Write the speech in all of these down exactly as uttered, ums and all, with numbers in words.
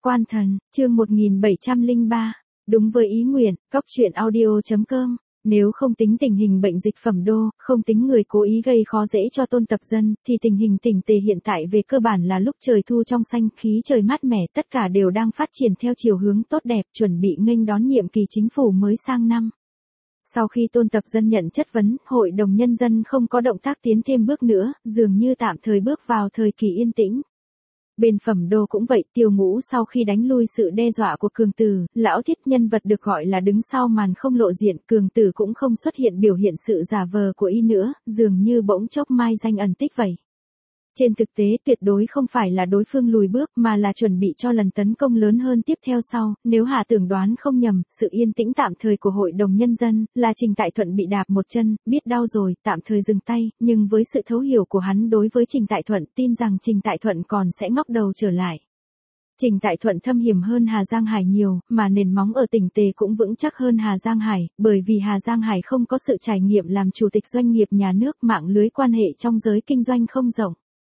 Quan thần, chương một nghìn bảy trăm lẻ ba. Đúng với ý nguyện, cóc truyện audio chấm com. Nếu không tính tình hình bệnh dịch phẩm đô, không tính người cố ý gây khó dễ cho Tôn Tập Dân, thì tình hình tỉnh tề hiện tại về cơ bản là lúc trời thu trong xanh, khí trời mát mẻ, tất cả đều đang phát triển theo chiều hướng tốt đẹp, chuẩn bị nghênh đón nhiệm kỳ chính phủ mới sang năm. Sau khi Tôn Tập Dân nhận chất vấn, Hội đồng Nhân dân không có động tác tiến thêm bước nữa, dường như tạm thời bước vào thời kỳ yên tĩnh. Bên phẩm đô cũng vậy, Tiêu Ngũ sau khi đánh lui sự đe dọa của Cường Tử, lão thiết nhân vật được gọi là đứng sau màn không lộ diện, Cường Tử cũng không xuất hiện biểu hiện sự giả vờ của y nữa, dường như bỗng chốc mai danh ẩn tích vậy. Trên thực tế tuyệt đối không phải là đối phương lùi bước mà là chuẩn bị cho lần tấn công lớn hơn tiếp theo sau, nếu Hà Tưởng đoán không nhầm, sự yên tĩnh tạm thời của Hội đồng Nhân dân, là Trình Tại Thuận bị đạp một chân, biết đau rồi, tạm thời dừng tay, nhưng với sự thấu hiểu của hắn đối với Trình Tại Thuận, tin rằng Trình Tại Thuận còn sẽ ngóc đầu trở lại. Trình Tại Thuận thâm hiểm hơn Hà Giang Hải nhiều, mà nền móng ở tỉnh Tề cũng vững chắc hơn Hà Giang Hải, bởi vì Hà Giang Hải không có sự trải nghiệm làm chủ tịch doanh nghiệp nhà nước, mạng lưới quan hệ trong giới kinh doanh không rộng.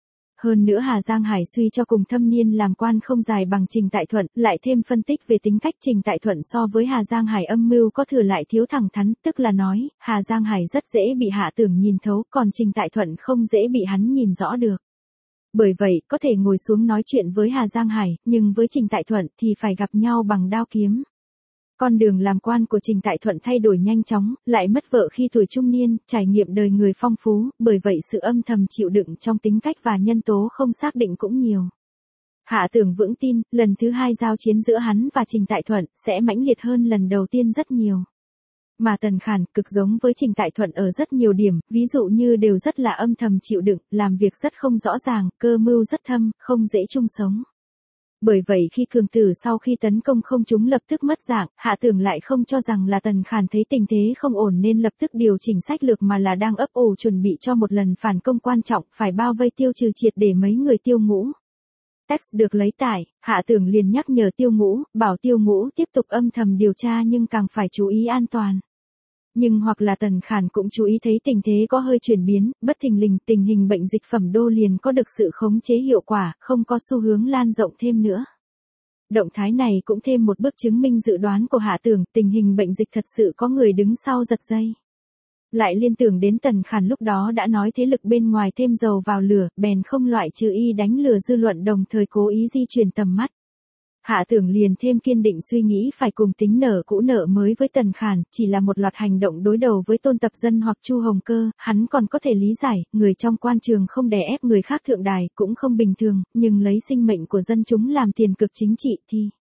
Hơn nữa Hà Giang Hải suy cho cùng thâm niên làm quan không dài bằng Trình Tại Thuận, lại thêm phân tích về tính cách Trình Tại Thuận so với Hà Giang Hải âm mưu có thừa lại thiếu thẳng thắn, tức là nói, Hà Giang Hải rất dễ bị Hạ Tưởng nhìn thấu, còn Trình Tại Thuận không dễ bị hắn nhìn rõ được. Bởi vậy, có thể ngồi xuống nói chuyện với Hà Giang Hải, nhưng với Trình Tại Thuận thì phải gặp nhau bằng đao kiếm. Con đường làm quan của Trình Tại Thuận thay đổi nhanh chóng, lại mất vợ khi tuổi trung niên, trải nghiệm đời người phong phú, bởi vậy sự âm thầm chịu đựng trong tính cách và nhân tố không xác định cũng nhiều. Hạ Tưởng vững tin, lần thứ hai giao chiến giữa hắn và Trình Tại Thuận sẽ mãnh liệt hơn lần đầu tiên rất nhiều. Mà Tần Khản cực giống với Trình Tại Thuận ở rất nhiều điểm, ví dụ như đều rất là âm thầm chịu đựng, làm việc rất không rõ ràng, cơ mưu rất thâm, không dễ chung sống. Bởi vậy khi Cường Tử sau khi tấn công không trúng lập tức mất dạng, Hạ Tưởng lại không cho rằng là Tần Khản thấy tình thế không ổn nên lập tức điều chỉnh sách lược mà là đang ấp ủ chuẩn bị cho một lần phản công quan trọng, phải bao vây tiêu trừ triệt để mấy người Tiêu Ngũ. Text được lấy tải, Hạ Tưởng liền nhắc nhở Tiêu Ngũ, bảo Tiêu Ngũ tiếp tục âm thầm điều tra nhưng càng phải chú ý an toàn. Nhưng hoặc là Tần Khản cũng chú ý thấy tình thế có hơi chuyển biến, bất thình lình tình hình bệnh dịch phẩm đô liền có được sự khống chế hiệu quả, không có xu hướng lan rộng thêm nữa. Động thái này cũng thêm một bước chứng minh dự đoán của Hạ Tưởng, tình hình bệnh dịch thật sự có người đứng sau giật dây. Lại liên tưởng đến Tần Khản lúc đó đã nói thế lực bên ngoài thêm dầu vào lửa, bèn không loại trừ y đánh lừa dư luận đồng thời cố ý di chuyển tầm mắt. Hạ Tưởng liền thêm kiên định suy nghĩ phải cùng tính nợ cũ nợ mới với Tần Khản, chỉ là một loạt hành động đối đầu với Tôn Tập Dân hoặc Chu Hồng Cơ, hắn còn có thể lý giải, người trong quan trường không đè ép người khác thượng đài, cũng không bình thường, nhưng lấy sinh mệnh của dân chúng làm tiền cực chính trị thì...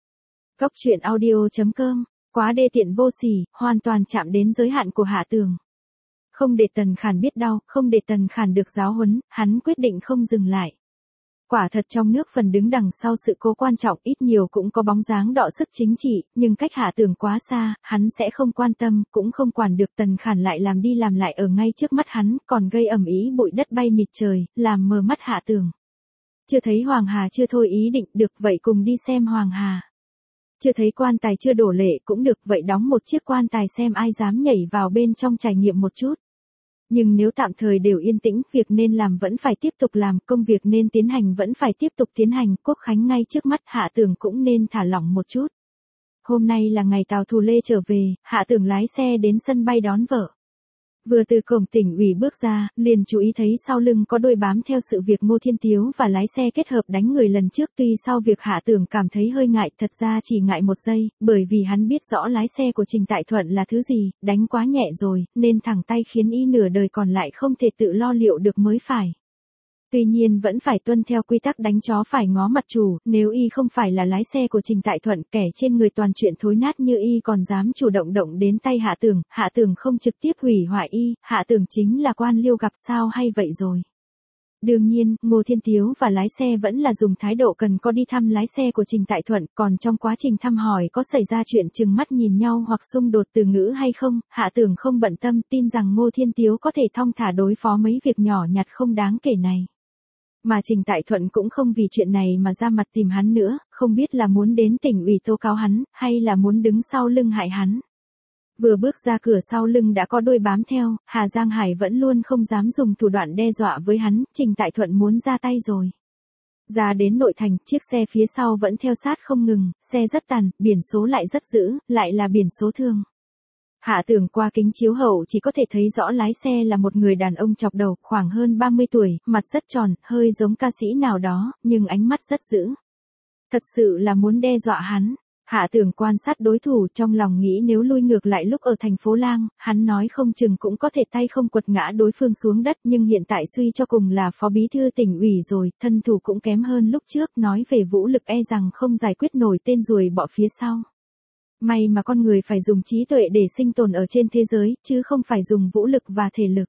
Cóc truyện audio chấm com, quá đê tiện vô sỉ, hoàn toàn chạm đến giới hạn của Hạ Tưởng. Không để Tần Khản biết đau, không để Tần Khản được giáo huấn, hắn quyết định không dừng lại. Quả thật trong nước phần đứng đằng sau sự cố quan trọng ít nhiều cũng có bóng dáng đọ sức chính trị, nhưng cách Hạ Tưởng quá xa, hắn sẽ không quan tâm, cũng không quản được. Tần Khản lại làm đi làm lại ở ngay trước mắt hắn, còn gây ầm ĩ bụi đất bay mịt trời, làm mờ mắt Hạ Tưởng. Chưa thấy Hoàng Hà chưa thôi ý định, được vậy cùng đi xem Hoàng Hà. Chưa thấy quan tài chưa đổ lệ cũng được, vậy đóng một chiếc quan tài xem ai dám nhảy vào bên trong trải nghiệm một chút. Nhưng nếu tạm thời đều yên tĩnh, việc nên làm vẫn phải tiếp tục làm, công việc nên tiến hành vẫn phải tiếp tục tiến hành, Quốc khánh ngay trước mắt, Hạ Tưởng cũng nên thả lỏng một chút. Hôm nay là ngày Tào Thù Lê trở về, Hạ Tưởng lái xe đến sân bay đón vợ. Vừa từ cổng tỉnh ủy bước ra, liền chú ý thấy sau lưng có đôi bám theo sự việc Ngô Thiên Tiếu và lái xe kết hợp đánh người lần trước. Tuy sau việc Hạ Tưởng cảm thấy hơi ngại, thật ra chỉ ngại một giây, bởi vì hắn biết rõ lái xe của Trình Tại Thuận là thứ gì, đánh quá nhẹ rồi, nên thẳng tay khiến y nửa đời còn lại không thể tự lo liệu được mới phải. Tuy nhiên vẫn phải tuân theo quy tắc đánh chó phải ngó mặt chủ, nếu y không phải là lái xe của Trình Tại Thuận, kẻ trên người toàn chuyện thối nát như y còn dám chủ động động đến tay Hạ Tưởng, Hạ Tưởng không trực tiếp hủy hoại y, Hạ Tưởng chính là quan liêu gặp sao hay vậy rồi. Đương nhiên, Ngô Thiên Tiếu và lái xe vẫn là dùng thái độ cần có đi thăm lái xe của Trình Tại Thuận, còn trong quá trình thăm hỏi có xảy ra chuyện chừng mắt nhìn nhau hoặc xung đột từ ngữ hay không, Hạ Tưởng không bận tâm, tin rằng Ngô Thiên Tiếu có thể thong thả đối phó mấy việc nhỏ nhặt không đáng kể này. Mà Trình Tại Thuận cũng không vì chuyện này mà ra mặt tìm hắn nữa, không biết là muốn đến tỉnh ủy tố cáo hắn, hay là muốn đứng sau lưng hại hắn. Vừa bước ra cửa sau lưng đã có đôi bám theo, Hà Giang Hải vẫn luôn không dám dùng thủ đoạn đe dọa với hắn, Trình Tại Thuận muốn ra tay rồi. Ra đến nội thành, chiếc xe phía sau vẫn theo sát không ngừng, xe rất tàn, biển số lại rất dữ, lại là biển số thường. Hạ Tưởng qua kính chiếu hậu chỉ có thể thấy rõ lái xe là một người đàn ông chọc đầu, khoảng hơn ba mươi tuổi, mặt rất tròn, hơi giống ca sĩ nào đó, nhưng ánh mắt rất dữ. Thật sự là muốn đe dọa hắn. Hạ Tưởng quan sát đối thủ, trong lòng nghĩ nếu lui ngược lại lúc ở thành phố Lang, hắn nói không chừng cũng có thể tay không quật ngã đối phương xuống đất, nhưng hiện tại suy cho cùng là phó bí thư tỉnh ủy rồi, thân thủ cũng kém hơn lúc trước, nói về vũ lực e rằng không giải quyết nổi tên ruồi bọ phía sau. May mà con người phải dùng trí tuệ để sinh tồn ở trên thế giới, chứ không phải dùng vũ lực và thể lực.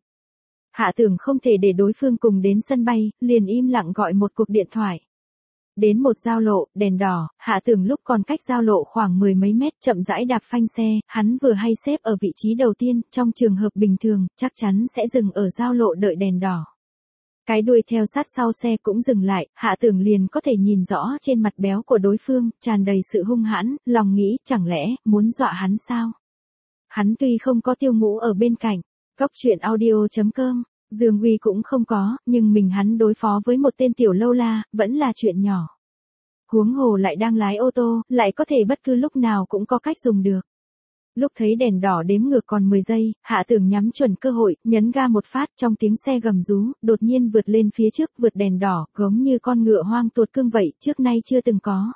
Hạ Tưởng không thể để đối phương cùng đến sân bay, liền im lặng gọi một cuộc điện thoại. Đến một giao lộ, đèn đỏ, Hạ Tưởng lúc còn cách giao lộ khoảng mười mấy mét chậm rãi đạp phanh xe, hắn vừa hay xếp ở vị trí đầu tiên, trong trường hợp bình thường, chắc chắn sẽ dừng ở giao lộ đợi đèn đỏ. Cái đuôi theo sát sau xe cũng dừng lại, Hạ Tưởng liền có thể nhìn rõ trên mặt béo của đối phương, tràn đầy sự hung hãn, lòng nghĩ chẳng lẽ, muốn dọa hắn sao? Hắn tuy không có Tiêu Ngũ ở bên cạnh, Cóc truyện audio chấm com, Dương Uy cũng không có, nhưng mình hắn đối phó với một tên tiểu lâu la, vẫn là chuyện nhỏ. Huống hồ lại đang lái ô tô, lại có thể bất cứ lúc nào cũng có cách dùng được. Lúc thấy đèn đỏ đếm ngược còn mười giây, Hạ Tưởng nhắm chuẩn cơ hội, nhấn ga một phát, trong tiếng xe gầm rú, đột nhiên vượt lên phía trước, vượt đèn đỏ, giống như con ngựa hoang tuột cương vậy, trước nay chưa từng có.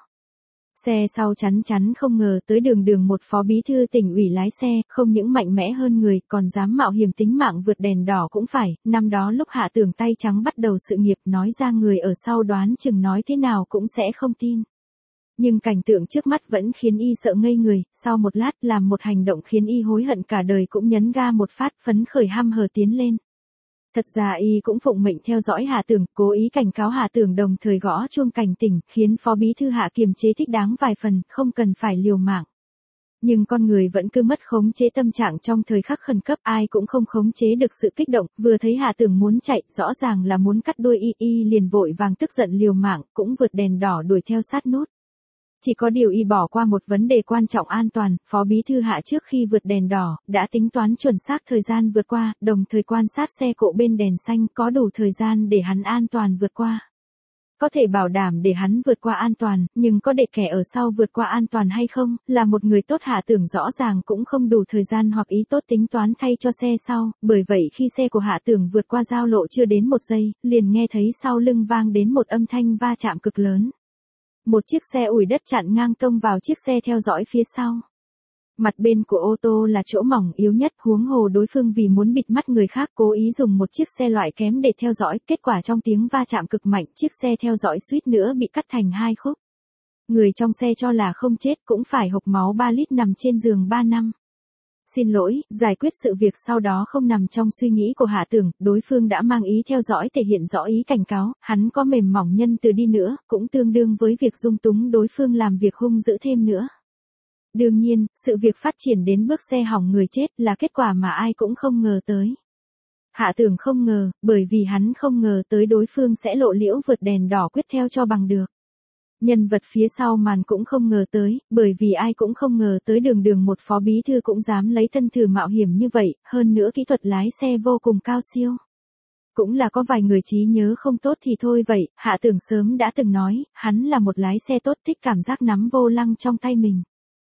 Xe sau chắn chắn không ngờ tới đường đường một phó bí thư tỉnh ủy lái xe, không những mạnh mẽ hơn người, còn dám mạo hiểm tính mạng vượt đèn đỏ cũng phải, năm đó lúc Hạ Tưởng tay trắng bắt đầu sự nghiệp, nói ra người ở sau đoán chừng nói thế nào cũng sẽ không tin. Nhưng cảnh tượng trước mắt vẫn khiến y sợ ngây người, sau một lát làm một hành động khiến y hối hận cả đời cũng nhấn ga một phát phấn khởi hăm hở tiến lên. Thật ra y cũng phụng mệnh theo dõi Hạ Tưởng, cố ý cảnh cáo Hạ Tưởng đồng thời gõ chuông cảnh tỉnh, khiến phó bí thư Hạ kiềm chế thích đáng vài phần, không cần phải liều mạng. Nhưng con người vẫn cứ mất khống chế tâm trạng trong thời khắc khẩn cấp, ai cũng không khống chế được sự kích động, vừa thấy Hạ Tưởng muốn chạy, rõ ràng là muốn cắt đuôi y, y liền vội vàng tức giận liều mạng, cũng vượt đèn đỏ đuổi theo sát nút. Chỉ có điều y bỏ qua một vấn đề quan trọng an toàn, phó bí thư Hạ trước khi vượt đèn đỏ, đã tính toán chuẩn xác thời gian vượt qua, đồng thời quan sát xe cộ bên đèn xanh có đủ thời gian để hắn an toàn vượt qua. Có thể bảo đảm để hắn vượt qua an toàn, nhưng có để kẻ ở sau vượt qua an toàn hay không, là một người tốt Hạ Tưởng rõ ràng cũng không đủ thời gian hoặc ý tốt tính toán thay cho xe sau, bởi vậy khi xe của Hạ Tưởng vượt qua giao lộ chưa đến một giây, liền nghe thấy sau lưng vang đến một âm thanh va chạm cực lớn. Một chiếc xe ủi đất chặn ngang tông vào chiếc xe theo dõi phía sau. Mặt bên của ô tô là chỗ mỏng yếu nhất, huống hồ đối phương vì muốn bịt mắt người khác cố ý dùng một chiếc xe loại kém để theo dõi, kết quả trong tiếng va chạm cực mạnh, chiếc xe theo dõi suýt nữa bị cắt thành hai khúc. Người trong xe cho là không chết cũng phải hộc máu ba lít nằm trên giường ba năm. Xin lỗi, giải quyết sự việc sau đó không nằm trong suy nghĩ của Hạ Tưởng, đối phương đã mang ý theo dõi thể hiện rõ ý cảnh cáo, hắn có mềm mỏng nhân từ đi nữa, cũng tương đương với việc dung túng đối phương làm việc hung dữ thêm nữa. Đương nhiên, sự việc phát triển đến bước xe hỏng người chết là kết quả mà ai cũng không ngờ tới. Hạ Tưởng không ngờ, bởi vì hắn không ngờ tới đối phương sẽ lộ liễu vượt đèn đỏ quyết theo cho bằng được. Nhân vật phía sau màn cũng không ngờ tới, bởi vì ai cũng không ngờ tới đường đường một phó bí thư cũng dám lấy thân thử mạo hiểm như vậy, hơn nữa kỹ thuật lái xe vô cùng cao siêu. Cũng là có vài người trí nhớ không tốt thì thôi vậy, Hạ Tưởng sớm đã từng nói, hắn là một lái xe tốt thích cảm giác nắm vô lăng trong tay mình.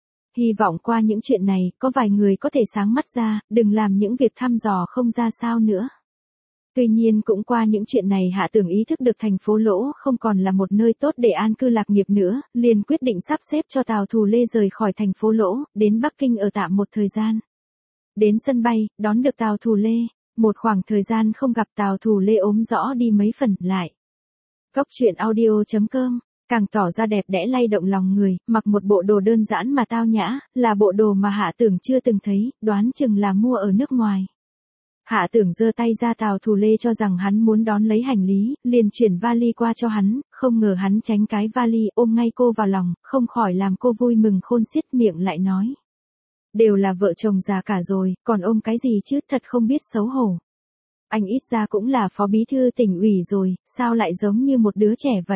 Hy vọng qua những chuyện này, có vài người có thể sáng mắt ra, đừng làm những việc thăm dò không ra sao nữa. Tuy nhiên cũng qua những chuyện này Hạ Tưởng ý thức được thành phố Lỗ không còn là một nơi tốt để an cư lạc nghiệp nữa, liền quyết định sắp xếp cho Tào Thù Lê rời khỏi thành phố Lỗ, đến Bắc Kinh ở tạm một thời gian. Đến sân bay, đón được Tào Thù Lê, một khoảng thời gian không gặp Tào Thù Lê ốm rõ đi mấy phần, lại. Cóc truyện audio chấm com, càng tỏ ra đẹp đẽ lay động lòng người, mặc một bộ đồ đơn giản mà tao nhã, là bộ đồ mà Hạ Tưởng chưa từng thấy, đoán chừng là mua ở nước ngoài. Hạ Tưởng giơ tay ra Tào Thù Lê cho rằng hắn muốn đón lấy hành lý, liền chuyển vali qua cho hắn, không ngờ hắn tránh cái vali ôm ngay cô vào lòng, không khỏi làm cô vui mừng khôn xiết, miệng lại nói. Đều là vợ chồng già cả rồi, còn ôm cái gì chứ, thật không biết xấu hổ. Anh ít ra cũng là phó bí thư tỉnh ủy rồi, sao lại giống như một đứa trẻ vậy?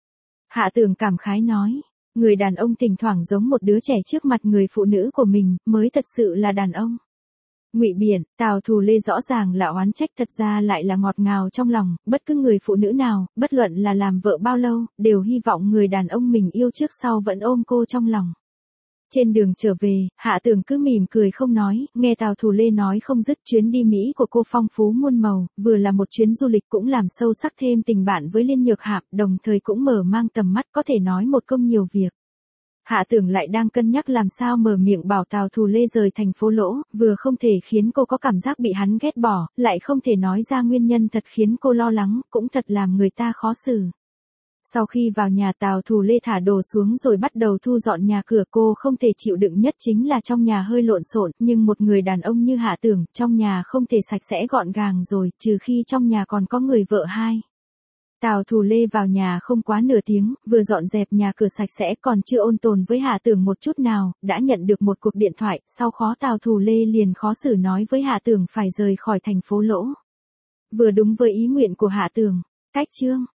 Hạ Tưởng cảm khái nói, người đàn ông thỉnh thoảng giống một đứa trẻ trước mặt người phụ nữ của mình, mới thật sự là đàn ông. Ngụy biện, Tào Thù Lê rõ ràng là oán trách, thật ra lại là ngọt ngào trong lòng, bất cứ người phụ nữ nào, bất luận là làm vợ bao lâu, đều hy vọng người đàn ông mình yêu trước sau vẫn ôm cô trong lòng. Trên đường trở về, Hạ Tưởng cứ mỉm cười không nói, nghe Tào Thù Lê nói không dứt chuyến đi Mỹ của cô phong phú muôn màu, vừa là một chuyến du lịch cũng làm sâu sắc thêm tình bạn với Liên Nhược Hạp, đồng thời cũng mở mang tầm mắt, có thể nói một công nhiều việc. Hạ Tưởng lại đang cân nhắc làm sao mở miệng bảo Tào Thù Lê rời thành phố Lỗ, vừa không thể khiến cô có cảm giác bị hắn ghét bỏ, lại không thể nói ra nguyên nhân thật khiến cô lo lắng, cũng thật làm người ta khó xử. Sau khi vào nhà, Tào Thù Lê thả đồ xuống rồi bắt đầu thu dọn nhà cửa, cô không thể chịu đựng nhất chính là trong nhà hơi lộn xộn, nhưng một người đàn ông như Hạ Tưởng, trong nhà không thể sạch sẽ gọn gàng rồi, trừ khi trong nhà còn có người vợ hai. Tào Thù Lê vào nhà không quá nửa tiếng, vừa dọn dẹp nhà cửa sạch sẽ còn chưa ôn tồn với Hạ Tưởng một chút nào, đã nhận được một cuộc điện thoại, sau khó Tào Thù Lê liền khó xử nói với Hạ Tưởng phải rời khỏi thành phố Lỗ. Vừa đúng với ý nguyện của Hạ Tưởng. Cách chương